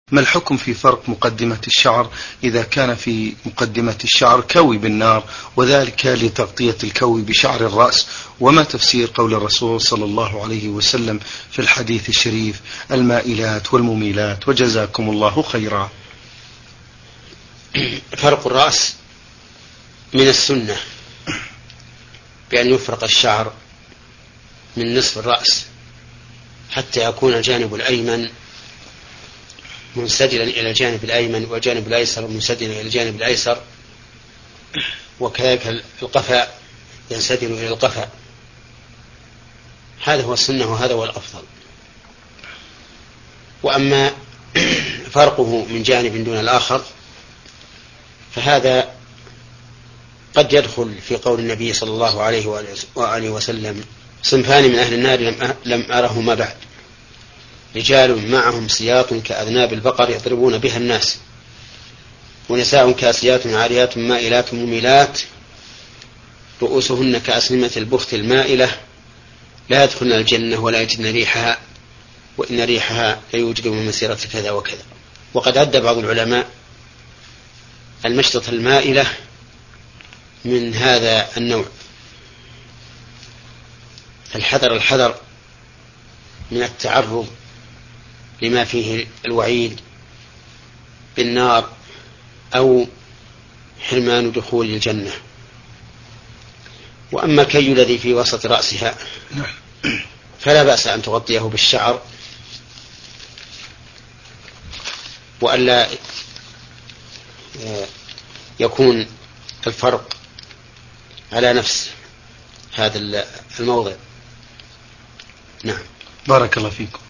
ما الحكم في فرق مقدمة الشعر إذا كان في مقدمة الشعر كوي بالنار وذلك لتغطية الكوي بشعر الرأس؟ وما تفسير قول الرسول صلى الله عليه وسلم في الحديث الشريف المائلات والمميلات؟ وجزاكم الله خيرا. فرق الرأس من السنة بأن يفرق الشعر من نصف الرأس حتى يكون الجانب الأيمن منسدلا إلى الجانب الأيمن والجانب الأيسر منسدلا إلى الجانب الأيسر، وكذلك القفا ينسدل إلى القفا. هذا هو السنة وهذا هو الأفضل. وأما فرقه من جانب دون الآخر فهذا قد يدخل في قول النبي صلى الله عليه وآله وسلم: صنفان من أهل النار لم أرهما بعد، رجال معهم سياط كأذناب البقر يضربون بها الناس، ونساء كاسيات عاريات مائلات مميلات رؤوسهن كأسنمة البخت المائلة لا يدخلن الجنة ولا يجدن ريحها وإن ريحها ليوجد من مسيرة كذا وكذا. وقد عد بعض العلماء المشطة المائلة من هذا النوع. الحذر من التعرض لما فيه الوعيد بالنار أو حرمان دخول الجنة. وأما الكي الذي في وسط رأسها فلا بأس أن تغطيه بالشعر وألا يكون الفرق على نفس هذا الموضع. نعم. بارك الله فيكم.